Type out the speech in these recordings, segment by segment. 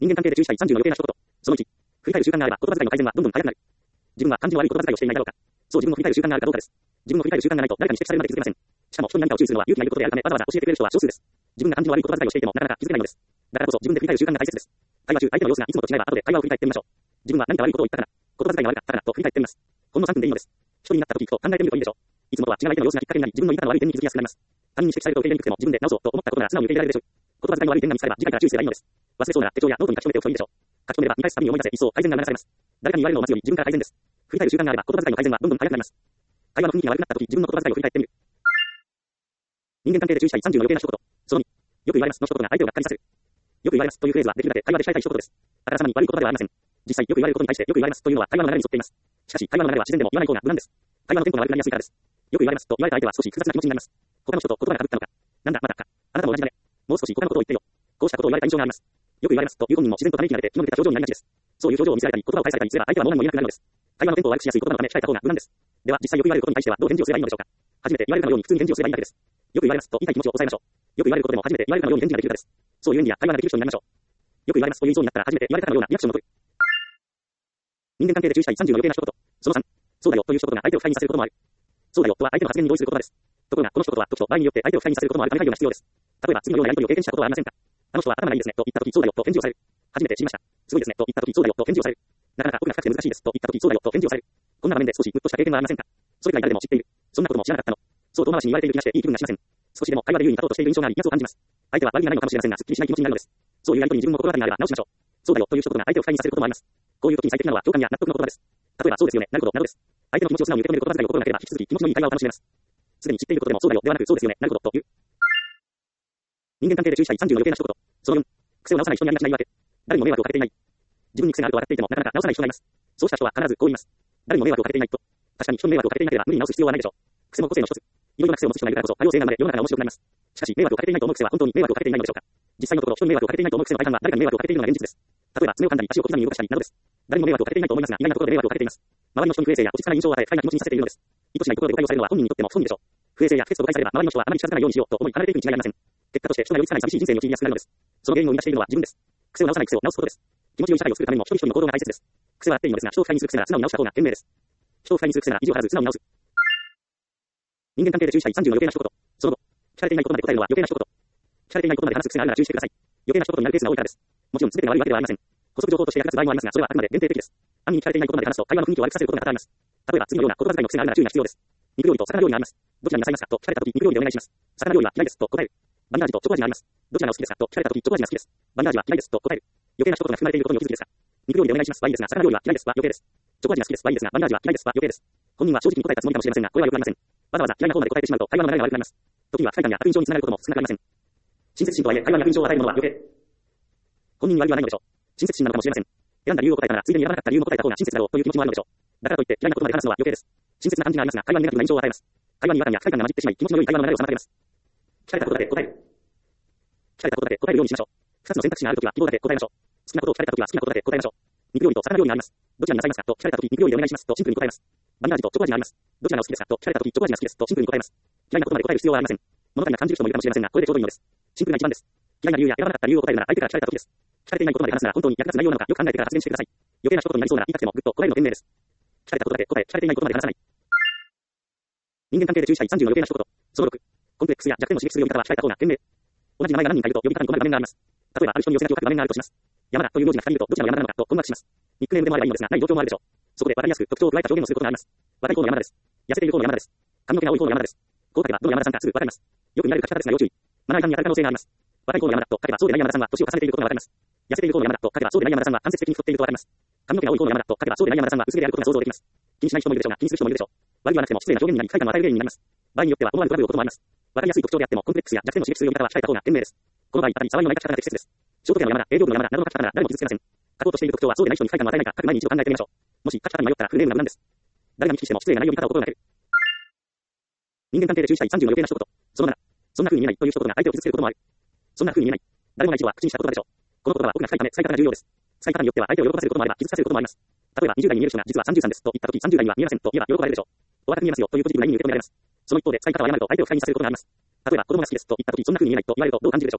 人間関係で注意したい30の余計な一言。その1、振り返る習慣があれば言葉遣いの改善はどんどん早くなる。自分は感じの悪い言葉遣いをしていないだろうか。そう、自分の振り返る習慣があるかどうかです。自分の振り返る習慣がないと誰かに指摘されるまで気づけません。しかも人に何かを注意するのは勇気がいることであるためわざわざ教えてくれる人は少数です。自分が感じの悪い言葉遣いをしていてもなかなか気づけないのです。だからこそ自分で振り返る習慣が大切です。会話中、相手の様子がいつもと違えば後で会話を振り返ってみましょう。自分は何か悪いことを言ったかな、言葉遣いが悪かったかなと振り返ってみます。ほんの3分でいいのです。一人になった時と考えてみるといいでしょう。いつもとは違う相手の様子がきっかけになり、自分の言い方の悪い点に気づきやすくなります。他人に指摘されると受け入れにくくても自分で直そうと思ったことなら素直に受け入れられるでしょう。言葉遣いの悪い点が見つかれば次回から注意すればいいのです。忘れそうなら手帳やノートに書き留めておくといいでしょう。書き留めれば見返すたびに思い出せ一層改善が促されます。誰かに言われるのを待つより自分から改善です。振り返る習慣があれば言葉遣いの改善はどんどん早くなります。会話の雰囲気が悪くなった時、自分の言葉遣いを振り返ってみる。人間関係で注意したい30の余計な一言。その2、よく言われますの一言が相手をがっかりさせる。よく言われますというフレーズはできるだけ会話で控えたい一言です。あからさまに悪い言葉ではありません。実際よく言われることに対してよく言われますというのは会話の流れに沿っています。しかし会話の流れは自然でも言わない方が無難です。会話のテンポが悪くなりやすいからです。よく言われますと言われた相手は少し複雑な気持ちになります。他の人と言葉が被ったのか。なんだまだか。あなたも同じだね。もう少し他のことを言ってよ。こうしたことを言われた印象があります。よく言われますという本人も自然とため息が出て気の抜けた表情になりがちです。そういう表情を見せられたり言葉を返されたりすれば相手はもう何も言えなくなるのです。会話のテンポを悪くしやすい言葉のため控えた方が無難です。では実際よく言われることに対してはどう返事をすればいいのでしょうか。初めて言われるかのように普通に返事をすればいいだけです。よく言われますと言いたい気持ちを抑えましょう。よく言われることでも初めて言われるかのように返事ができるからです。そういう意味や会話ができる人になりましょう。よく言われますと言いそうになったら初めて言われたかのようなリアクションを取る。人間関係で注意したい30の余計な一言。その3、そうだよという一言が相手を不快にさせることもある。そうだよとは相手の発言に同意する言葉です。ところがこの一言は時と場合によって相手を不快にさせることもあるため配慮が必要です。例えば次のようなやり取りを経験したことはありませんか。あの人は頭がいいですねと言ったときそうだよと返事をされる。初めて知りました。すごいですねと言ったときそうだよと返事をされる。なかなか奥が深くて難しいですと言ったときそうだよと返事をされる。こんな場面で少しムッとした経験はありませんか。それくらい誰でも知っている。そんなことも知らなかったの。そう遠回しに言われている気がしていい気分がしません。少しでも会話で優位に立とうとしている印象があり威圧を感じます。相手は悪気がないのかもしれませんがすっきりしない気持ちになるのです。そういうやり取りに自分も心当たりがあれば直しましょう。そうだよという一言が相手を不快にさせることもあります。こういう時に最適なのは共感や納得の言葉です。例えばそうですよね、なるほどなどです。相手の気持ちを素直に受け止める言葉遣いを心がければ引き続き気持ちのいい会話を楽しめます。すでに知っていることでもそうだよではなくそうですよね、なるほどという。人間関係で注意したい30の余計な一言。その4、癖を直さない人にありがちな言い訳。誰にも迷惑をかけていない。自分に癖があると分かっていてもなかなか直さない人がいます。そうした人は必ずこう言います。誰にも迷惑をかけていないと。確かに人に迷惑をかけていなければ無理に直す必要はないでしょう。癖も個性の一つ。いろいろな癖を持つ人がいるからこそ多様性が生まれ世の中が面白くなります。しかし迷惑をかけていないと思う癖は本当に迷惑をかけていないのでしょうか。実際のところ人に迷惑をかけていないと思う癖の大半は誰かに迷惑をかけているのが現実です。例えば爪を噛んだり足を小刻みに動かしたりなどです。誰にも迷惑をかけていないと思いますが意外なところで迷惑をかけています。周りの人に不衛生や落ち着かない印象を与え不快な気持ちにさせているのです。意図しないところで誤解をされるのは本人にとっても不本意でしょう。不衛生や不潔と誤解されれば周りの人はあまり近づかないようにしようと思い離れていくに違いありません。結果として人が寄りつかない寂しい人生に陥りやすくなるのです。その原因を生み出しているのは自分です。癖を直さない癖を直すことです。気持ちよい社会を作るためにも一人一人の行動が大切です。癖はあっていいのですが人を不快にする癖なら素直に直した方が賢明です。人を不快にする癖なら意地を張らず素直に直す。人間関係で注意したい30の余計な一言。その後、聞かれていないことまで答えるのは余計な一言。聞かれていないことまで話す癖があるなら注意してください。余計な一言になるケースが多いからです。もちろん全てが悪いわけではありません。補足情報として役立つ場合もありますが、それはあくまで限定的です。暗に聞かれていないことまで話すと会話の雰囲気を悪くさせることが多々あります。例えば次のような言葉遣いの癖があるなら注意が必要です。肉料理と魚料理があります。どちらになさいますかと聞かれたとき肉料理でお願いします。魚料理は嫌いですと答える。バニラ味とチョコ味があります。どちらがお好きですかと聞かれたときチョコ味が好きです。バニラ味は嫌いですと答える。余計な一言が含まれていることにお気づきですか。肉料理でお願いしますはいいですが魚料理は嫌いですは余計です。チョコ味が好きですはいいですがバニラ味は嫌いですは余計です。本人は正直に答えたつもりかもしれませんがこれは良くありません。わざわざ嫌いな方まで答えてしまうと会話の流れが悪くなります。時には不快感や悪印象につながることも少なくありません。親切心とはいえ会話に悪印象を与えるものは余計。本人に悪意はないのでしょう。親切心なのかもしれません。選んだ理由を答えたならついでに選ばなかった理由も答えた方が親切だろうという気持ちもあるのでしょう。だからといって嫌いなことまで話すのは余計です。親切な感じがありますが会話にネガティブな印象を与えます。会話に違和感や不快感が混じってしまい気持ちの良い会話の流れを妨げます。聞かれたことだけ答える。聞かれたことだけ答えるようにしましょう。二つの選択肢があるときは希望だけ答えましょう。好きなことを聞かれたときは好きなことだけ答えましょう。肉料理と魚料理があります。どちらになさいますかと聞かれたとき肉料理でお願いしますとシンプルに答えます。バニラ味とチョコ味があります。どちらがお好きですかと聞かれたときチョコ味が好きですとシンプルに答えます。嫌いなことまで答える必要はありません。物足りな感じる人もいるかもしれませんがこれでちょうどいいのです。シンプルが一番です。嫌いな理由や選ばなかった理由を答えるなら相手から聞かれたときです。聞かれていないことまで話すなら本当に役立つ内容なのかよく考えてから発言してください。余計な一言になりそうなら言いたくてもぐっとこらえるの賢明です。聞かれたことだけ答え、聞かれていないことまで話さない。人間関係で注意したい30の余計な一言。その6、コンプレックスや弱点を刺激する呼び方は控えた方が賢明。同じ名前が何人かいると呼び方に困る場面があります。例えばある人に寄せ書きを書く場面があるとします。山田という名字が2人いるとどちらが山田なのかと困惑します。ニックネームでもあればいいのですがない状況もあるでしょう。そこで分かりやすく特徴を加えた表現をすることがあります。若い方の山田です。痩せている方の山田です。髪の毛が多い方の山田です。こう書けばどの山田さんかすぐ分かります。よく見られる書き方ですが要注意。まな板に当たる可能性があります。若い方の山田と書けばそうでない山田さんは年を重ねていることが分かります。痩せている方の山田と書けばそうでない山田さんは間接的に太っていると分かります。髪の毛が多い方の山田と書けばそうでない山田さんは薄毛であることが想像できます。気にしない人もいるでしょうが気にする人もいるでしょう。悪いはなくても失礼な表現になり不快感を与える原因になります。場合によっては思わぬトラブルをこともあります。分かりやすい特徴であってもコンプレックスや弱点を刺激する呼び方は控えた方が賢明です。この場合、たび騒ぎのない書き方が適切です。仕事家の山田、営業部の山田などの書き方なら誰も傷つけません。書こうとしている特徴はそうでない人に不快感を与えないか書く前に一度考えてみましょう。もし書き方に迷ったらフルネームが無難です。誰が見聞きしても失礼な内容に方を心がける。人間関係で注意したい30の余計な一言。その7、そんな風に見えないという一言が相手を傷つけることもある。そんな風に見えない。誰もが一度は口にした言葉でしょう。この言葉は奥が深いため使い方が重要です。使い方によっては相手を喜ばせることもあれば傷つかせることもあります。例えば20代に見える人が実は33ですと言ったとき30代には見えませんと言えば喜ばれるでしょう。お若く見えますよというポジティブな意味に受け止められます。その一方で使い方を誤ると相手を不快にさせることがあります。例えば子供が好きですと言ったときそんな風に見えないと言われるとどう感じるでしょうか。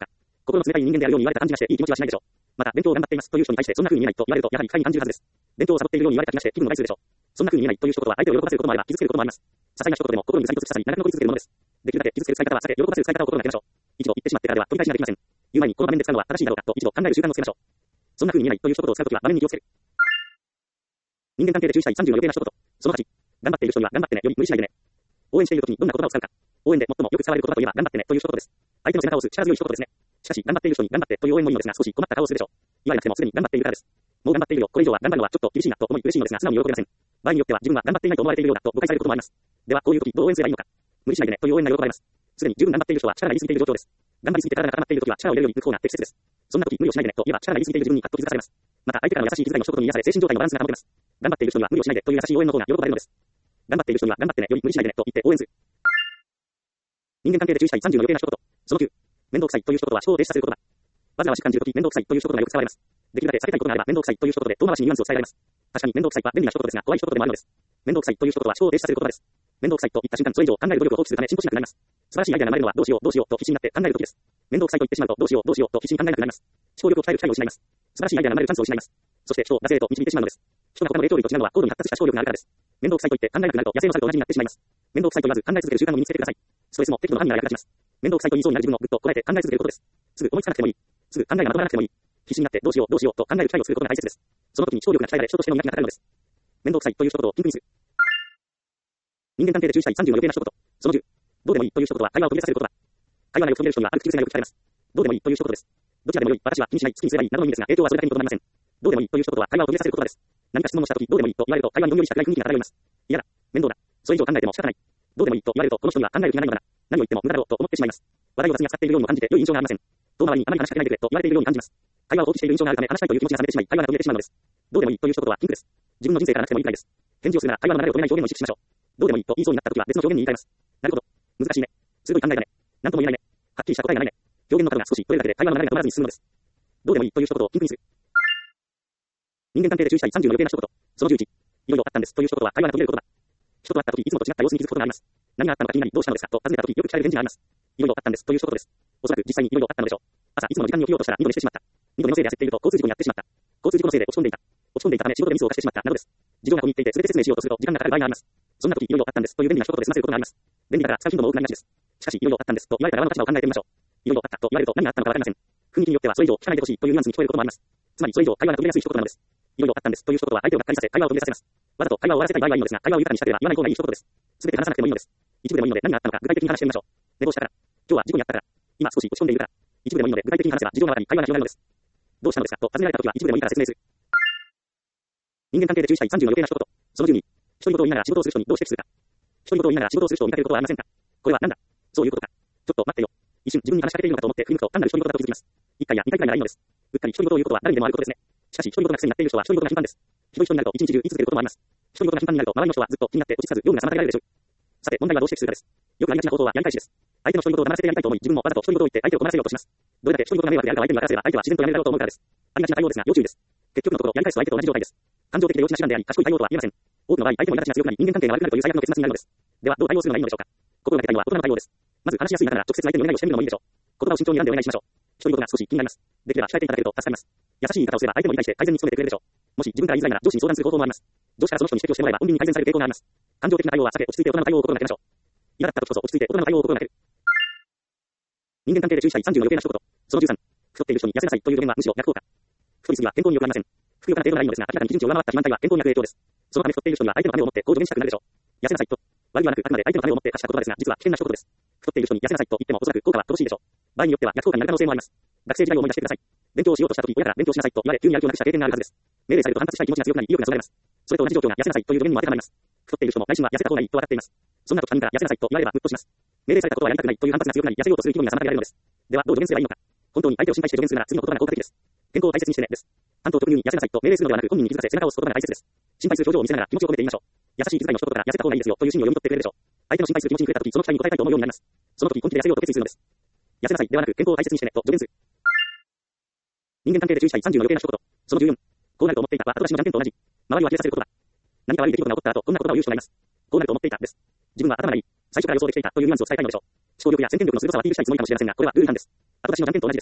心の冷たい人間であるように言われた感じがしていい気持ちはしないでしょう。また、勉強を頑張っていますという人に対してそんな風に見えないと言われると、やはり不快に感じるはずです。勉強をサボっているように言われた気がして気分が害するでしょう。そんな風に見えないという一言は相手を喜ばせることもあれば傷つけることもあります。些細な一言でも心にガリと突き刺さり、長く残り続けるものです。できるだけ傷つける使い方は避け、喜ばせる使い方を心がけましょう。一度言ってしまってからでは取り返しができません。言う前にこの場面で使うのは正しいだろうかと一度考える習慣をつけましょう。そんな風に見えないという一言を使うときは場面に気をつける。人間関係で注意したい30の余計な一言。その8。頑張っている人には頑張ってねより無理しないでね。応援しているときにどんな言葉を使うか。応援で最もよく使われる言葉といえば頑張ってねという一言です。相手の背中を押す力強い一言ですね。しかし、頑張っている人に頑張ってという応援もいいのですが、少し困った顔をするでしょう。言われなくてもすでに頑張っているからです。もう頑張っているよ。これ以上は頑張るのはちょっと厳しいなと思い嬉しいのですが、素直に喜べません。場合によっては自分は頑張っていないと思われているようだと誤解されることもあります。では、こういう時どう応援すればいいのか。無理しないでねという応援が喜ばれます。すでに十分頑張っている人は力が入りすぎている状況です。頑張りすぎて体が固まっている時は力を入れるように抜く方が適切です。そんな時無理をしないでねと言えば力が入りすぎている自分にカッと気づかされます。また相手からの優しい気遣いの一言に癒され精神状態のバランスが保てます。頑張っている人には無理をしないでという優しい応援の方が喜ばれるのです。頑張っている人には頑張ってねより無理しないでねと言って応援する。人間関係で注意したい30の余計な一言。その9。面倒くさいという一言は思考を停止させる言葉。わずかしく感じるとき面倒くさいという一言がよく使われます。できるだけ避けたいことがあれば面倒くさいという一言で遠回しにニュアンスを伝えられます。確かに面倒くさいは便利な一言ですが怖い一言でもあるのです。面倒くさいという一言は思考を停止させる言葉です。面倒くさいと言った瞬間それ以上考える努力を放棄するため進歩しなくなります。素晴らしいアイデアが生まれるのはどうしようどうしようと必死になって考えるときです。面倒くさいと言ってしまうとどうしようどうしようと必死に考えなくなります。思考力を鍛える機会を失います。素晴らしいアイデアが生まれるチャンスを失います。そして人を惰性へと導いてしまうのです。人が他の霊長類と違うのは高度に発達した思考力があるからです。面倒くさいと言って考えなくなると野生の猿と同じになってしまいます。面倒くさいと言わず考え続ける習慣を身につけてください。ストレスも適度な範囲なら役立ちます。面倒くさいと言いそうになる自分をぐっとこらえて考え続けることです。すぐ思いつかなくてもいい。すぐ考えがまとまらなくてもいい。必死になってどうしようどうしようと考える機会を作ることが大切です。その時に聴力が鍛えられ人としての磨きがかかるのです。面倒くさいという一言をピンクにする。人間関係で注意したい30の余計な一言。その10。どうでもいいという一言は会話を途切れさせる言葉。会話がよく途切れる人にはある口癖がよく聞かれます。どうでもいいという一言です。どちらでもよい、私は気にしない、好きにすればいいなどの意味ですが、影響はそれだけにとどまりません。どうでもいいという一言は会話を途切れさせる言葉です。何か質問をした時どうでもいいと言われると会話にどんよりした暗い雰囲気が漂います。嫌だ、面倒だ、それ以上考えても仕方ない。どうでもいいと言われるとこの人には考える気がないのだな。何を言っても無駄だろうと思ってしまいます。話題を雑に扱っているようにも感じて良い印象がありません。遠回りにあまり話しかけないでくれと言われているように感じます。会話を放棄している印象があるため話したいという気持ちが冷めてしまい会話が途切れてしまうのです。どうでもいいという一言はピンクです。自分の人生からなくてもいいくらいです。返事をするなら会話の流れを止めない表現を意識しましょう。どうでもいいと言いそうになった時は別の表現に言い換えます。なるほど。難しいね。すごい考えだね。なんとも言えないね。はっきりした答えがないね。表現の角が少し取れるだけで会話の流れが止まらずに進むのです。どうでもいいという一言をピンクにする。人間関係で注意したい30の余計な一言。その11。いろいろあったんですという一言は会話が途切れる言葉。人と会った時いつもと違った様子に気づくことがあります。何があったのか気になりどうしたのですかと尋ねた時よく聞かれる返事があります。いろいろあったんですという一言です。おそらく実際にいろいろあったのでしょう。朝いつもの時間に起きようとしたら二度寝してしまった。二度寝のせいで焦っていると交通事故に遭ってしまった。交通事故のせいで落ち込んでいた。落ち込んでいたため仕事でミスを犯してしまったなどです。事情が込み入っていて全て説明しようとすると時間がかかる場合があります。そんな時いろいろあったんですという便利な一言で済ませることがあります。便利だから使う頻度も多くなりがちです。しかしいろいろあったんですと言われた側の立場を考えてみましょう。いろいろあったと言われると何があったのかわかりません。雰囲気によってはそれ以上聞かないでほしいというニュアンスに聞こえることもあります。つまりそれ以上会話が途切れやすい一言なのです。いろいろあったんですという一言は相手をがっかりさせ会話を途切れさせます。わざと会話を終わらせたい場合はいいのですが会話を豊かにしたければ言わない方がいい一言です。すべて話さなくてもいいのです。一部でもいいので何があったのか具体的に話してみましょう。寝坊したから。今日は事故に遭ったから。今少し落ち込んでいるから。一部でもいいので具体的に話せば事情の中に会話が広がるのです。どうしたのですかと尋ねられた時は一部でもいいから説明する。人間関係で注意したい30の余計な一言。その12。独り言を言いながら仕事をする人にどう指摘するか。独り言を言いながら仕事をする人を見かけることはありませんか。これはなんだ。そういうことか。ちょっと待ってよ。一瞬自分に話しかけているのかと思って振り向くと単なる独り言だと気づきます。1回や2回くらいならいいのです。うっかり独り言を言うことは誰にでもあることですね。しかし独り言が癖になっている人は独り言が頻繁です。ひどい人になると一日中言い続けることもあります。独り言が頻繁になると周りの人はずっと気になって落ち着かず業務が妨げられるでしょう。さて問題はどう指摘するかです。よくありがちなことはやり返しです。相手の独り言を黙らせてやりたいと思い自分もわざと独り言を言って相手を困らせようとします。どれだけ独り言が迷惑であるか相手に分からせれば相手は自然とやめるだろうと思うからです。ありがちな対応ですが要注意です。結局のところやり返すと相手と同じ状態です。感情的で幼稚な手段であり賢い対応とは言えません。多くの場合相手も苛立ちが強くなり人間関係が悪くなるという最悪の結末になるのです。ではどう対応するのがいいのでしょうか。心がけたいのは大人の対応です。まず話しやすい方なら直接相手にお願いをしてみるのもいいでしょう。言葉を慎重に選んでお願いしましょう。独り言が少し気になります。できれば控えていただけると助かります。優しい言い方をすれば相手も理解して改善に努めてくれるでしょう。もし自分から言いづらいなら上司に相談する方法もあります。上司からその人に指摘をしてもらえば穏便に改善される傾向があります。感情的な対応は避け落ち着いて大人の対応を心がけましょう。嫌だった時こそ落ち着いて大人の対応を心がける。人間関係で注意したい30の余計な一言。その13。太っている人に痩せなさいという助言はむしろ逆効果。太りすぎは健康に良くありません。ふくよかな程度ならいいのですが明らかに基準値を上回った肥満体は健康に悪い影響です。そのため太っている人には相手のためを持ってこう助言したくなるでしょう。痩せなさいと。悪意はなくあくまで相手のためを持って発した言葉ですが実は危険な一言です。太っている人に痩せなさいと言ってもおそらく効果は乏しいでしょう。場合によっては逆効果になる可能性もあります。学生時代を思い出してください。勉強をしようとした時親から勉強しなさいと言われ急にやる気をなくした経験があるはずです。命令されると反発したい気持ちが強くなり意欲がそがれます。それと同じ状況が痩せなさいという助言にも当てはまります。太っている人も内心は痩せた方がいいと分かっています。そんな時他人から痩せなさいと言われればムッとします。命令されたことはやりたくないという反発が強くなり痩せようとする気分が妨げられるのです。ではどう助言すればいいのか。本当に相手を心配して助言するなら次の言葉が効果的です。健康を大切にしてねです。担当特有に痩せなさいと命令するのではなく本人に気づかせ背中を押す言葉が大切です。心配する表情を見せながら気持ちを込めて言いましょう。優しい気遣いの一言から痩せた方がいいですよという心理を読み取ってくれるでしょう。相手の心配する気持ちに触れた時その期待に応えたいと思うようになります。その時本気で痩せようと決意するのです。痩せなさいではなく健康を大切にしてねと助言する。人間関係で注意したい30の余計な一言。その14。こうなると思っていたは後出しの断片と同じ。周りを呆れさせることだ。何か悪い出来事が起こった後こんな言葉を言う人がいます。こうなると思っていたです。自分は頭がいい。最初から予想できていたというニュアンスを伝えたいのでしょう。思考力や先見力の鋭さはアピールしたいつもりかもしれませんがこれはルール違反です。後出しの断片と同じです。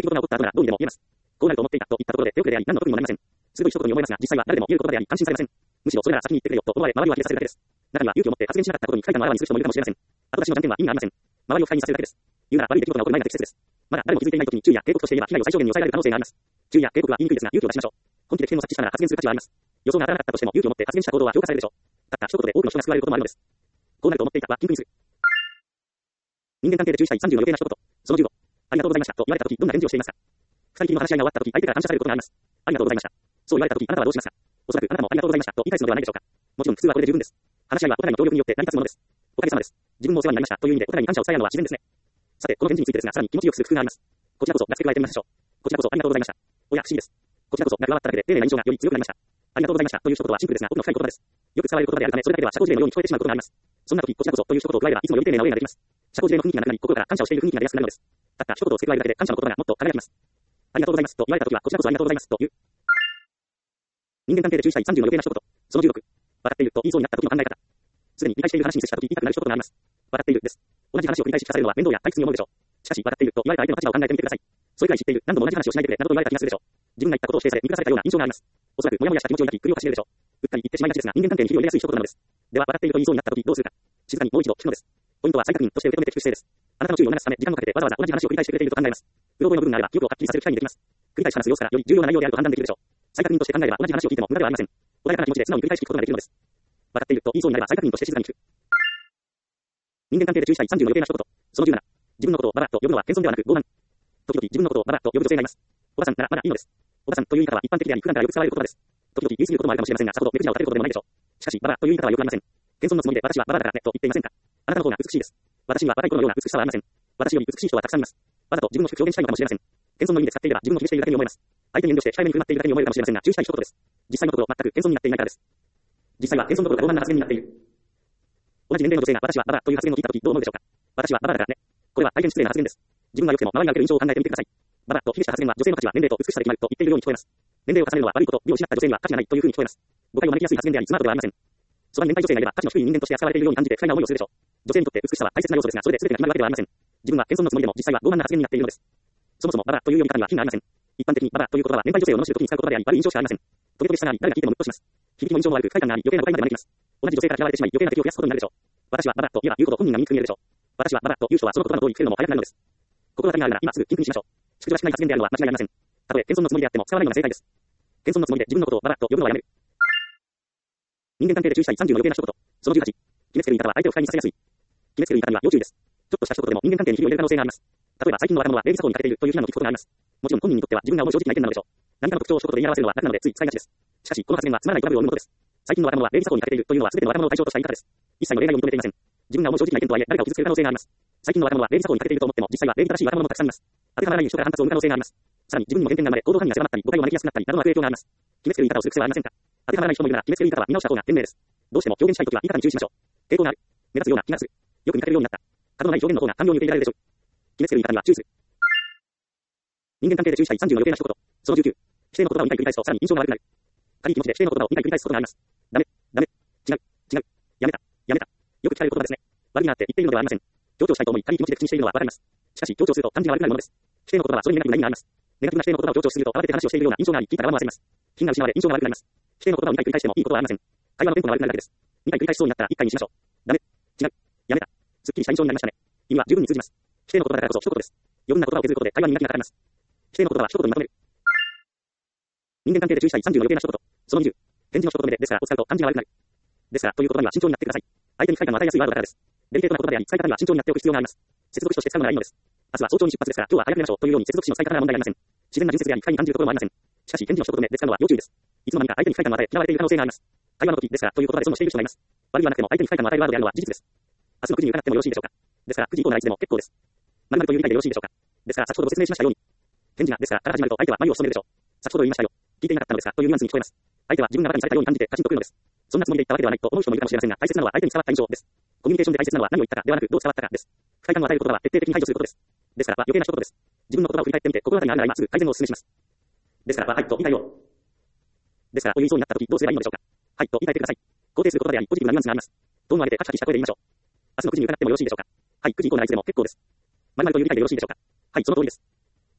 出来事が起こった後ならどうにでも言えます。こうなると思っていたと言ったところで手遅れであり何の得にもなりません。すごい一言に思えますが、実際は誰でも言える言葉であり感心されません。むしろそれなら先に言ってくれよと思われ周りを呆れさせるだけです。中には勇気を持って発言しなかったことに不快感をあらわにする人もいるかもしれません。後出しの断点は意味がありません。周りを不快にさせるだけです。言うなら悪い出来事が起こる前が適切です。まだ誰も気づいていない時に注意や警告として言えば被害を最小限に抑えられる可能性があります。注意や警告は言いにくいですが勇気を出しましょう。本気で危険を察知したなら発言する価値はあります。予想が当たらなかったとしても勇気を持って発言した行動は評価されるでしょう。たった一言で多くの人が救われることもあるのです。こうなると思っていたはピンクにする。人間関係で注意したい30の余計な一言。その15。ありがとうございましたと言われた時どんな返事をしていますか。二人きりの話し合いが終わった時相手から感謝されることがあります。ありがとうございました。そう言われた時あなたはどうしますか。おそらくあなたもありがとうございましたと言い返すのではないでしょうか。もちろん普通はこれで十分です。話し合いはお互いの協力によって成り立つものです。おかげさまです。自分もお世話になりましたという意味でお互いに感謝を伝えるのは自然ですね。さて、この返事についてですが、さらに気持ちよくする工夫があります。こちらこそが付け加えてみましょう。こちらこそありがとうございました。おや、不思議です。こちらこそが加わっただけで丁寧な印象がより強くなりました。ありがとうございましたという一言はシンプルですが奥の深い言葉です。よく使われる言葉であるため、それだけでは社交辞令のように聞こえてしまうことがあります。そんな時、こちらこそという一言を加えればいつもより丁寧なお礼ができます。社交辞令の雰囲気がなくなり、心から感謝をしている雰囲気が出やすくなるのです。たった一言を付け加えるだけで感謝の言葉がもっと輝きます。ありがとうございますと言われた時はこちらこそありがとうございますという。人間関係で注意したい30の余計な一言。その16。笑っていると言いそうになった時の考え方。すでに理解している話に接した時言いたくなる一言があります。笑っているです。同じ話を繰り返し聞かされるのは面倒や退屈に思うでしょう。しかし笑っていると言われた相手の立場を考えてみてください。それくらい知っている、何度も同じ話をしないでくれなどと言われた気がするでしょう。自分が言ったことを否定され見下されたような印象があります。おそらくモヤモヤした気持ちを抱き首をかしげるでしょう。うっかり言ってしまいがちですが人間関係に火を入れやすい一言なのです。では笑っていると言いそうになった時どうするか。静かにもう一度聞くのです。ポイントは再確認として受け止めて聞く姿勢です。あなたの注意を促すため時間をかけてわざわざ同じ話を繰り返してくれていると考えます。うろ覚えの部分があれば記憶をはっきりさせる機会にできます。繰り返し話す様子からより重要な内容であると判断できるでしょう。再確認として考えれば同じ話を聞いても無駄ではありません。穏やかな気持ちで素直に繰り返し聞くことができるのです。笑っていると言いそうになれば再確認として静かに聞く。人間関係で注意したい30の余計な一言。その17。自分のことをババアと呼ぶのは謙遜ではなく傲慢。時々自分のことをババアと呼ぶ女性がいます。おばさんならまだいいのです。おばさんという言い方は一般的であり普段からよく使われる言葉です。時々言い過ぎることもあるかもしれませんがさほど目くじらを立てることでもないでしょう。しかしババアという言い方はよくありません。謙遜のつもりで私はババアだからねと言っていませんか。あなたの方が美しいです。私には若い頃のような美しさはありません。私より美しい人はたくさんいます。わざと自分の主表現したいのかもしれません。謙遜の意味で使っていれば自分を卑下しているだけに思えます。相手に遠慮して控えめに振る舞っているだけに思えるかもしれませんが注意したい一言です。実際のところ全く謙遜になっていないからです。実際は謙遜どころか傲慢な発言になっている。同じ年齢の女性が私はババアという発言を聞いたときどう思うでしょうか。私はババアだからね。これは大変失礼な発言です。自分が良くても周りが受ける印象を考えてみてください。ババアと卑下した発言は女性の価値は年齢と美しさで決まると言っているように聞こえます。年齢を重ねるのは悪いこと、美を失った女性には価値がないというふうに聞こえます。誤解を招きやすい発言でありスマートではありません。そばに年配女性がいれば価値の低い人間として扱われているように感じて不快な思いをするでしょう。女性にとって美しさは大切な要素ですがそれで全てが決まるわけではありません。自分は謙遜のつもりでも実際は傲慢な発言になっているのです。そもそもババアという呼び方には品がありません。一般的にババアという言葉は年配女性を罵るときに使う言葉であり悪い印象しかありません。トゲトゲしたがり誰が聞いてもムッとします。響きも印象も悪く不快感があり余計な誤解まで招きます。同じ女性から嫌われてしまい余計な敵を増やすことになるでしょう。私はババアと言えば言うことを本人が見にくく見えるでしょう。私はババアという人はその言葉の通り聞けるのも早くなるのです。心当たりがあるなら今すぐピンクにしましょう。祝賀しない発言であるのは間違いありません。たとえ謙遜のつもりであっても使わないのが正解です。謙遜のつもりで自分のことをババアと呼ぶのはやめる。人間関係で注意したい30の余計な一言。その18。決めつける言い方は相手を不快にさせやすい。決めつける言い方には要注意です。ちょっとした一言でも人間関係に火を入れる可能性があります。例えば最近の若者は礼儀作法に欠けているという非難の聞くことがあります。もちろん本人にとっては自分が思う正直な意見なのでしょう。何かの特徴を一言で言い表せるのは楽なのでつい使いがちです。しかしこの発言はつまらないトラブルを生むことです。最近の若者は礼儀作法に欠けているというのは全ての若者を対象とした言い方です。一切の例外を認めていません。自分が思う正直な意見とはいえ誰かを傷つける可能性があります。最近の若者は礼儀作法に欠けていると思っても実際は礼儀正しい若者もたくさんいます。当てはまらない人から反発を生む可能性があります。さらに自分にも偏見が生まれ行動範囲が狭まったり誤解を招きやすくなったりなどの悪影響があります。決めつける言い方をする癖はありませんか。当てはまらない人もいるなら決めつける言い方は見直した方が賢明です。どうしても表現したいときは言い方に注意しましょう。抵抗がある。目立つような気がする。よく見かけるようになった。角のない表現の方が感情に受け入れられるでしょう。決めつける言い方には注意する。人間関係で注意したい30の余計な一言。その19。否定の言葉を2回繰り返すとさらに印象が悪くなる。軽い気持ちで否定の言葉を2回繰り返すことがあります。ダメ、ダメ、違う、違う、やめた、やめた。よく聞かれる言葉ですね。悪いなって言っているのではありません。強調したいと思い軽い気持ちで口にしているのはわかります。しかし強調すると感じが悪くなるものです。否定の言葉はそれにネガティブな意味があります。ネガティブな否定の言葉を強調しすぎると慌てて話をしているような印象があり聞いた側も焦ります。品が失われ印象が悪くなります。否定の言葉を2回繰り返してもいいことはありません。会話のテンポが悪くなるだけです。2回繰り返しそうになったら1回にしましょう。ダメ、違う、やめた。すっきりした印象になりましたね。意味は十分に通じます。否定の言葉だからこそ一言です。余分な言葉を削ることで会話に磨きがかかります。否定の言葉は一言にまとめる。人間関係で注意したい30の余計な一言。その20。返事の一言目でですからを使うと感じが悪くなる。ですからという言葉には慎重になってください。相手に不快感を与えやすいワードだからです。デリケートな言葉であり使い方には慎重になっておく必要があります。接続詞として使うのがいいのです。明日は早朝に出発ですから今日は早く寝ましょうというように接続詞の使い方は問題ありません。自然な純粋であり不快に感じるところもありません。しかし返事の一言目で使うのは要注意です。いつの間にか相手に不快感を与え嫌われている可能性があります。会話の時ですからという言葉で損をしている人がいます。悪いはなくても相手に不快感を与えるワードであるのは事実です。明日の9時に伺ってもよろしいでしょうか。ですから9時以降ならいつでも結構です。〇〇という理解でよろしいでしょうか。ですから先ほどご説明しましたように。返事がですからから始まると相手は眉を潜めるでしょう。先ほど言いましたよ。聞いていなかったのですかというニュアンスに聞こえます。相手は自分が馬鹿にされたように感じてカチンとくるのです。そんなつもりで言ったわけではないと思う人もいるかもしれませんが大切なのは相手に伝わった印象です。コミュニケーションで大切なのは何を言ったかではなくどう伝わったかです。不快感を与える言葉は徹底的に排除することです。ですから余計な一言です。自分の言葉を振り返ってみて心当たりがあるなら今すぐ改善をお勧めします。ですからはいと言いたいよう。ですからと言いそうになった時どうすればいいのでしょうか。はいと言い換えてください。肯定する言葉でありポジティブなニュアンスがあります。トーンを上げてカチカチした声で言いましょう。明日の9時に伺ってもよろしいでしょうか。はい9時以降ならいつでも結構です。〇〇という理解でよろしいでしょうか。はいその通りです。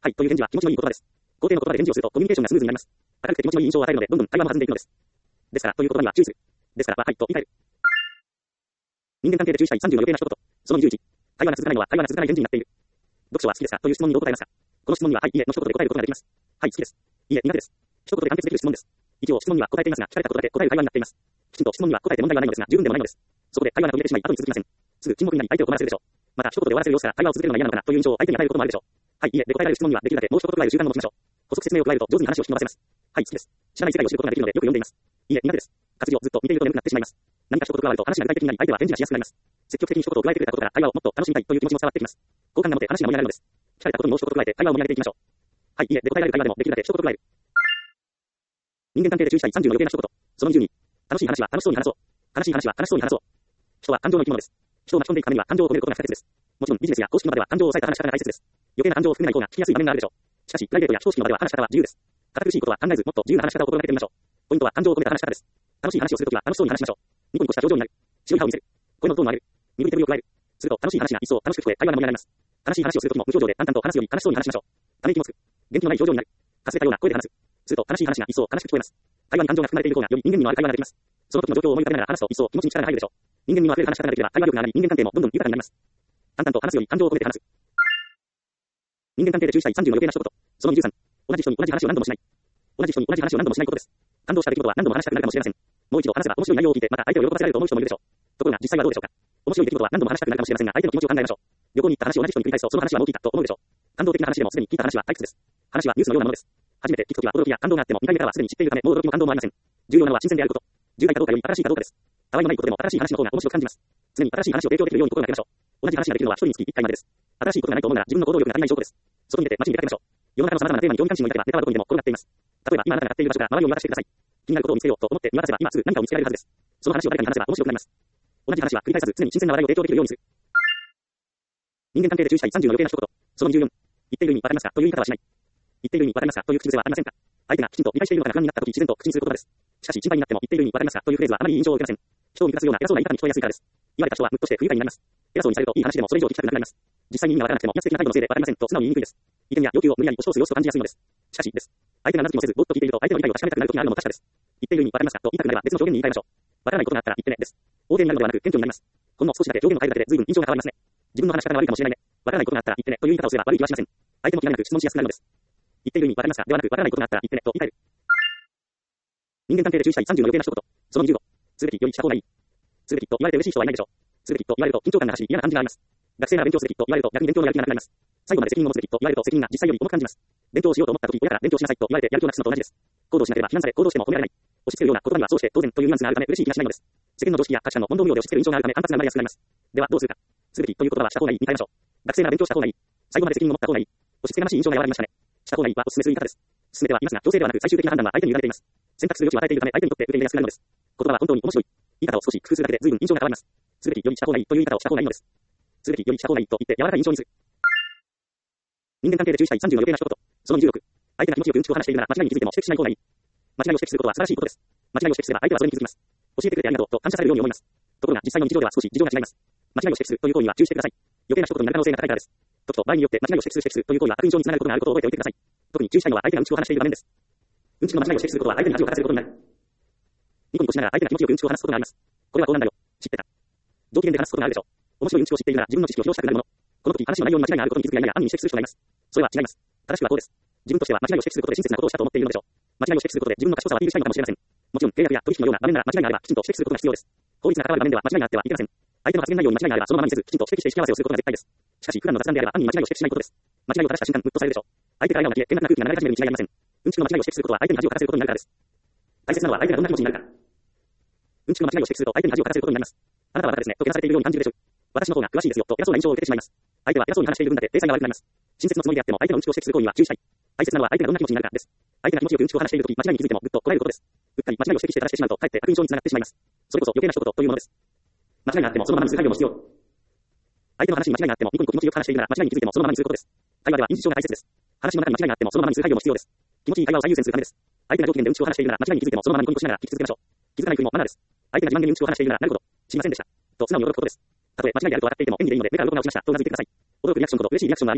はい、という返事は気持ちのいい言葉です。肯定の言葉で返事をするとコミュニケーションがスムーズになります。明るくて気持ちのいい印象を与えるので、どんどん会話も弾んでいくのです。ですから、という言葉には注意する。ですから、はい、と言い換える。人間関係で注意したい30の余計な一言。その21。会話が続かないのは会話が続かない返事になっている。読書は好きですかという質問にどう答えますか。この質問には、はい、いいえの一言で答えることができます。はい、好きです。いいえ、苦手です。一言で完結できる質問です。一応質問には答えていますが、聞かれたことだけ答える会話になっています。きちんと質問には答えて問題はないのですが、十分でもないのです。そこで会話が途切れてしまい、後に続きません。すぐ沈黙になり相手を困らせるでしょう。また、一言で終わらせる様子から会話を続けるのが嫌なのかなという印象を相手に与えることもあるでしょう。はい、いいえ、で答えられる質問にはできるだけもう一言加える習慣を持ちましょう。補足説明を加えると上手に話を引き伸ばせます。はい、好きです。知らない世界を知ることができるのでよく読んでいます。いいえ、苦手です。活字をずっと見ていると眠くなってしまいます。何か一言加わると話が具体的になり相手は返事がしやすくなります。積極的に一言を加えてくれたことから会話をもっと楽しみたいという気持ちも伝わってきます。好感が持て話が盛り上がるのです。聞かれたことにもう一言加えて会話を盛り上げていきましょう。はい、いいえ、で答えられる会話でもできるだけ一言加える。人間関係で注意したい30の余計な一言。その22。楽しい話は楽しそうに話そう。悲しい話は悲しそうに話そう。人は感情の生き物です。人を巻き込んでいくためには感情を込めることが不可欠です。もちろんビジネスや公式の場では感情を抑えた話し方が大切です。余計な感情を含めない方が聞きやすい場面があるでしょう。しかし、プライベートや公式の場では話し方は自由です。堅苦しいことは考えず、もっと自由な話し方を心がけてみましょう。ポイントは感情を込めた話し方です。楽しい話をするときは楽しそうに話しましょう。ニコニコした表情になる。強い歯を見せる。声のトーンを上げる。鈍い手振りを加える。すると楽しい話が一層楽しく聞こえ、会話が盛り上がります。楽しい話をするときも無表情で淡々と話すより楽しそうに話しましょう。ため息もつく。元気のない表情になる。かすれたような声で話す。すると楽しい話が一層楽しく聞こえます。会話に感情が含まれている方がより人間味のある会話ができます。その時の状況を思い浮かべながら話すと一層気持ちに力が入るでしょう。人間味のあふれる話し方ができれば会話力が上がり、人間関係もどんどん豊かになります。淡々と話すより感情を込めて話す。人間関係で注意したい30の余計な一言。その23。同じ人に同じ話を何度もしない。同じ人に同じ話を何度もしないことです。感動した出来事は何度も話したくなるかもしれません。もう一度話せば面白い内容を聞いて、また相手を喜ばせられると思う人もいるでしょう。ところが実際はどうでしょうか。面白い出来事は何度も話したくなるかもしれませんが、相手の気持ちを考えましょう。旅行に行った話を同じ人に繰り返すと、その話はもう聞いたと思うでしょう。感動的な話でもすでに聞いた話は退屈です。話はニュースのようなものです。初めて聞くときは驚きや感動があっても、2回目からはすでに知っているため、もう驚きも感動もありません。重要なのは新鮮であること。重大かどうかより新しいかどうかです。たわいのないことでも新しい話の方が面白く感じます。常に新しい話を提供できるように心がけましょう。同じ話ができるのは一人につき1回までです。新しいことがないと思うなら自分の行動力が足りない証拠です。外に出て街に出かけましょう。世の中の様々なテーマに興味関心を抱けば、ネタはどこにでも転がっています。例えば今あなたが立っている場所から周りを見渡してください。気になることを見つけようと思って見渡せば今すぐ何かを見つけられるはずです。その話を誰かに話せば面白くなります。同じ話は繰り返さず常に新鮮な話題を提供できるようにする。人間関係で注意したい30の余計な一言。その24。言っている意味わかりますかという言い方はしない。言っている意味わかりますかという口癖はありませんか。相手がきちんと理解しているのかが不安になったとき自然と口にする言葉です。しかし心配になっても言っている意味わかりますかというフレーズはあまりいい印象を受けません。人を満たすような偉そうな言い方に聞こえやすいからです。言われた人はムッとして不愉快になります。偉そうにされるといい話でもそれ以上聞きたくなくなります。実際に意味がわからなくても威圧的な態度のせいでわかりませんと素直に言いにくいです。意見や要求を無理やり押し通す様子と感じやすいのです。しかしです。相手が何もせずぼっと聞いていると相手の理解を確かめたくなる時があるのも確かです。言っている意味わかりますかと言いたくなれば別の表現に言い換えましょう。わからないことがあったら言ってねです。大手になるのではなく謙虚になります。ほんの少しだけ上限を変えるだけで随分印象が変わりますね。自分の話し方が悪いかもしれないね。わからないことがあったら言ってねという言い方をすれば悪い気はしません。相手も気がなく質問しやすくなるのです。言っている意味わかりますかではなくわからないことがあったら言ってねと言い換える。人間関係で注意したい30の余計な一言。その25。すべきよりした方がいい。すべきと言われて嬉しい人はいないでしょう。すべきと言われると緊張感が走り嫌な感じがあります。学生なら勉強すべきと言われると逆に勉強のやる気がなくなります。最後まで責任を持つべきと言われると責任が実際より重く感じます。勉強をしようと思った時親から勉強しなさいと言われてやる気をなくすのと同じです。行動しなければ非難され行動しても褒められない。押し付けるような言葉にはそうして当然というニュアンスがあるため嬉しい気がしないのです。世間の常識や価値観の問答無用で押し付ける印象があるため反発が生まれやすくなります。ではどうするか。すべきという言葉はした方がいいに変えましょう。学生なら勉強した方がいい。最後まで責任を持った方がいい。押し付けがましい印象が和らぎましたね。した方がいいはお勧めする言い方です。進めてはいますが強制ではなく最終的な判断は相手に委ねています。選択する余地を与えているため相手にとって受け入れやすくなるのです。言葉は本当に面白い。言い方を少し工夫するだけで随分印象が変わります。すべきよりした方がいいという言い方をした方がいいのです。すべきよりした方がいいと言って柔らかい印象にする。人間関係で注意したい30の余計な一言。その26。相手が気持ちよくうんちくを話しているなら間違いに気づいても指摘しない方がいい。間違いを指摘することは素晴らしいことです。間違いを指摘すれば相手はそれに気づきます。教えてくれてありがとうと感謝されるように思います。ところが実際の日常では少し事情が違います。間違いを指摘するという行為には注意してください。余計な一言になる可能性が高いからです。時と場合によって間違いを指摘するという行為は悪印象につながることがあることを覚えておいてください。特に注意したいのは相手がうんちくを話している場面です。うんちくの間違いを指摘することは相手に恥をかかせることになる。ニコニコしながら相手が気持ちよくうんちくを話すことがあります。これはこうなんだよ。知ってた。上機嫌で話すことがあるでしょう。面白いうんちくを知っているなら自分の知識を披露したくなるもの。この時話の内容に間違いがあることに気づくやや暗に指摘する人がいます。それは違います。正しくはこうです。自分としては間違いを指摘することで親切なことをしたと思っているのでしょう。間違いを指摘することで自分の賢さをアピールしたいのかもしれません。もちろん契約や取引のような場面なら間違いがあればきちんと指摘することが必要です。法律が関わる場面では間違いがあってはいけません。相手の発言内容に間違いがあればそのままにせずきちんと指摘して引き合わせをすることが絶対です。しかし普段の雑談であれば暗に間違いを指摘しないことです。間違いを正した瞬間ムッとされるでしょう。相手が笑顔が消え険悪な空気が流れ始めるに違いありません。うんちくの間違いを指摘することは相手に恥をかかせることになるからです。大切なのは相手がどんな気持ちになるか。うんちくの間違いを指摘すると相手に恥をかかせることになります。あなたはバカですねとけなされているように感じるでしょう。私の方が詳しいですよと偉そうな印象を受けてしまいます。相手は偉そうに話している分だけ体裁が悪くなります。親切のつもりであっても相手のうんちくを指摘する行為には注意したい。大切なのは相手がどんな気持ちになるかです。相手が気持ちよくうんちくを話しているとき間違いに気づいてもぐっとこらえることです。うっかり間違いを指摘して正してしまうとかえって悪印象につながってしまいます。それこそ余計な一言というものです。間違いがあってもそのままにする配慮も必要。相手の話に間違いがあってもニコニコ気持ちよく話しているなら間違いに気づいてもそのままにすることです。会話では認知症が大切です。話の中に間違いがあってもそのままにする配慮も必要です。気持ちいい会話を最優先するためです。相手が上機嫌でうんちくを話しているなら間違いに気づいてもそのままにニコニコしながら聞き続けましょう。気づかないふりもマナーです。相手が自慢げにうんちくを話しているならなるほど、知りませんでした。と素直に驚くことです。たとえ間違いであると分かっていても演技でいいので目から鱗が落ちましたとうなずいてください。驚くリアクションほど嬉しいリアクションはありません。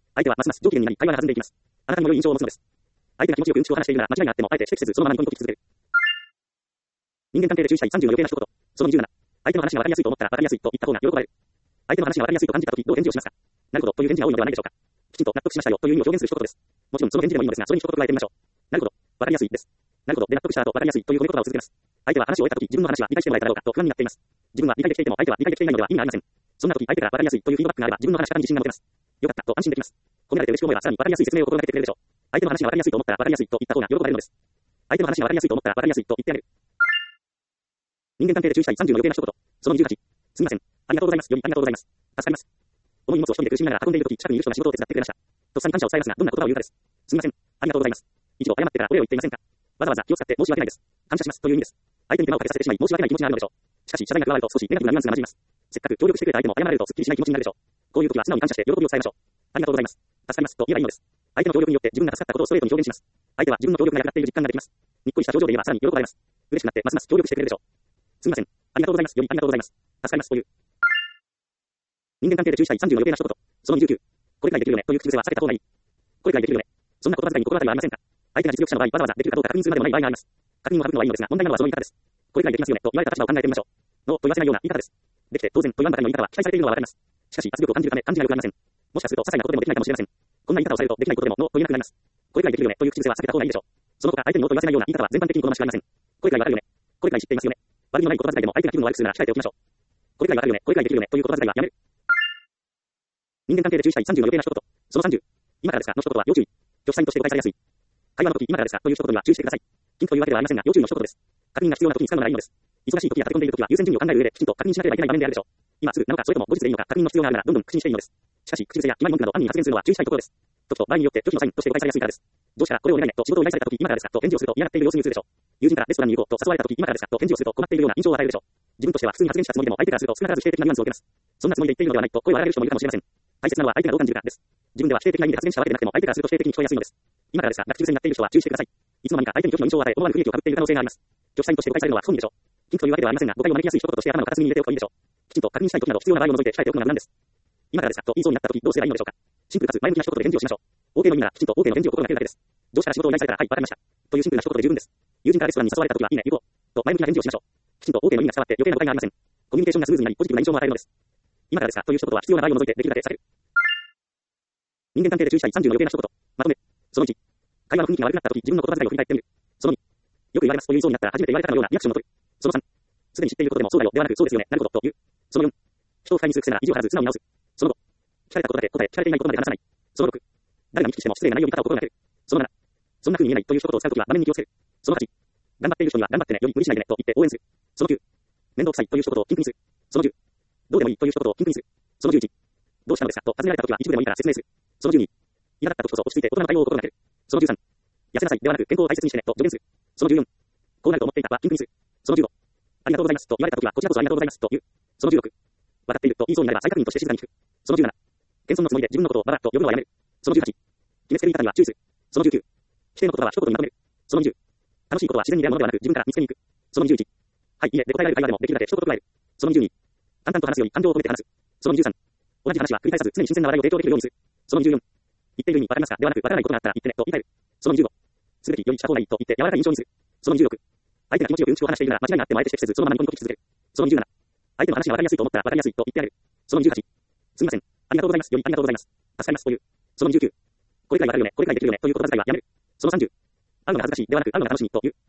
相手はますます上機嫌になり、会話が弾んでいきます。あなたにも良い印象を持つのです。相手が気持ちよくうんちくを話しているなら、間違いがあっても、あえて指摘せず、そのままにと聞き続ける。人間関係で注意したい30の余計な一言。その27。相手の話がわかりやすいと思ったら、わかりやすいと言った方が喜ばれる。相手の話がわかりやすいと感じたとき、どう返事をしますか。なるほど、という返事が多いのではないでしょうか。きちんと納得しましたよ、という意味を表現する一言です。もちろん、その返事でもいいのですが、それに一言加えてみましょう。なるほど、わかりやすいです。なるほど、で納得した後、わかりやすいという褒め言葉を続けます。相手は話を終えたとき、自分の話は理解してもらえただろうかと不安になっています。自分は理解できていても、相手は理解できていないのでは意味がありません。そんなとき、相手からわかりやすいというフィードバックがあれば、自分の話し方に自信が持てます。よかったと安心できます。褒められて嬉しく思えば、さらにわかりやすい説明を心がけてくれるでしょう。相手の話がわかりやすいと思ったら、わかりやすいと言った方が喜ばれるのです。相手の話がわかりやすいと思ったら、わかりやすいと言ってあげる。人間関係で注意したい30の余計な一言。その28。すみません。ありがとうございます。よりありがとうございます。助かります。重い荷物を一人で苦しみながら運んでいるとき、近くにいる人が仕事を手伝ってくれました。とっさに感謝を伝えますが、どんな言葉を言うかです。すみません。ありがとうございます。一度謝ってからお礼を言っていませんか。わざわざ気を使って申し訳ないです。感謝しますという意味です。相手に手間をかけさせてしまい、申し訳ない気持ちがあるのでしょう。しかし、謝罪が加わると少しネガティブなニュアンスが混じります。せっかく協力してくれた相手も謝られるとすっきりしない気持ちになるでしょう。こういう時は素直に感謝して喜びを伝えましょう。ありがとうございます。助かりますと言えばいいのです。相手の協力によって自分が助かったことをストレートに表現します。相手は自分の協力が役立っている実感ができます。にっこりした表情で言えばさらに喜ばれます。嬉しくなってますます協力してくれるでしょう。すみません。ありがとうございます。よりありがとうございます。助かりますという。人間関係で注意したい30の余計な一言。その29。これくらいできるよねという口癖は避けた方がいい。これくらいできるよね。そんな言葉遣いに心当たりはありませんか。相手が実力者の場合、わざわざできるかどうか確認するまでもない場合があります。確認を省くのはいいのですが、問題なのはその言い方です。これくらいできますよねと言われた立場を考えてみましょう。ノーと言わせないような言い方です。できて当然と言わんばかりの言い方は期待されているのはわかります。しかし圧力を感じるため感じが良くありません。もしかすると些細なことでもできないかもしれません。こんな言い方をされるとできないことでもノーと言えなくなります。これくらいできるよねという口癖は避けた方がいいでしょう。その他相手にノーと言わせないような言い方は全般的に好ましくありません。これくらいわかるよね。これくらい知っていますよね。悪気のない言葉遣いでも相手が気分を悪くするなら控えておきましょう。これくらいわかるよね。これくらいできるよねという言葉遣いはやめる。人間関係で注意したい30の余計な一言。その30。今からですかの一言は要注意。助手サインとして誤解されやすい。会話の時、今からですかという一言には注意してください。禁句というわけではありませんが、要注意の一言です。確認が必要な時に使うのがいいのです。忙しい時や立て込んでいる時は優先順位を考える上できちんと確認しなければいけない場面であるでしょう。今すぐなのかそれとも後日でいいのか確認の必要があるならどんどん口にしていいのです。しかし、口癖や決まり文句など暗に発言するのは注意したいところです。時と場合によって拒否のサインとして誤解されやすいからです。上司からこれをお願いねと仕事を依頼された時、今からですかと返事をすると嫌がっている様子に映るでしょう。友人からレストランに行こうと誘われた時、今からですかと返事をすると困っているような印象を与えるでしょう。自分としては普通に発言したつもりでも相手からすると少なからず否定的なニュアンスを受けます。そんなつもりで言っているのではないと声を荒げる人もいるかもしれません。大切なのは相手がどう感じるかです。自分では否定的な意味で発言したわけでなくても相手からすると否定的に聞こえやすいのです。今からですが、口癖になっている人は注意してください。いつの間にか相手に拒否の印象を与え、思わぬ不利益を被っている可能性があります。拒否サインとして誤解されるのは不本意でしょう。禁句というわけではありませんが、誤解を招きやすい一言として頭の片隅に入れておくといいでしょう。きちんと確認したい時など必要な場合を除いて控えておくのが無難です。今からですかと言いそうになった時どうすればいいのでしょうか。シンプルかつ前向きな一言で返事をしましょう。OK の意味ならきちんと OK の返事を心がけるだけです。上司から仕事を依頼されたらはい、わかりました。というシンプルな一言で十分です。友人からレストランに誘われた時はいいね、行こう。と前向きな返事をしましょう。きちんと OK の意味が伝わって余計な誤解がありません。コミュニケーションがスムーズになりポジティブな印象も与えるのです。今からですかという一言は必要な場合を除いてできるだけ避ける。人間関係で注意したい30の余計な一言。まとめ。その1。会話の雰囲気が悪くなった時自分の言葉遣いを振り返ってみる。その2。よく言われますと言いそうになったら初めて言われたかのようなリアクションを取る。その3。すでに知っていることでもそうだよではなくそうですよね、なるほどと言う。その4。人を不快にする癖なら意地を張らず素直に直す。その5。聞かれたことだけ答え、聞かれていないことまで話さない。その6。誰が見聞きしても失礼な内容に肩を心がける。その7。そんな風に言えないという一言を使うときは場面に気をつける。その8。頑張っている人には頑張ってね、より無理しないでねと言って応援する。その9。面倒くさいという一言を禁句にする。その10。どうでもいいという一言を禁句にする。その11。どうしたのですかと尋ねられたときは一部でもいいから説明する。その12。嫌だったときこそ落ち着いて大人の対応を心がける。その13。痩せなさいではなく健康を大切にしてねと助言する。その14。こうなると思っていたは禁句にする。その15。ありがとうございますと言われたときはこちらこそありがとうございますと言う。その16。分かっていると言いそうになれば再確認として静かに聞く。その17。謙遜のつもりで自分のことをババッと呼ぶのはやめる。その18。決めつける言い方には注意する。その19。否定の言葉は一言にまとめる。その20。楽しいことは自然に出るものではなく自分から見つけに行く。その21。はい、いいねで答えられる会話でもできるだけ一言加える。その22。淡々と話すより感情を込めて話す。その23。同じ話は繰り返さず常に新鮮な話題を提供できるようにする。その24。言っている意味わかりますかではなくわからないことがあったら言ってねと言い換える。その25。すべてよりした方がいいと言って柔らかい印象にする。その26。相手が気持ちよくうんちくを話しているなら間違いがあってもあえて指摘せずそのままにニコニコ聞き続ける。その27。相手の話がわかりやすいと思ったらわかりやすいと言ってあげる。その28。すみません。ありがとうございます。よりありがとうございます。助かりますという。その29。これくらいわかるよね。これくらいできるよねという言葉遣いはやめる。その30。会うのが恥ずかしいではなく会うのが楽しみという。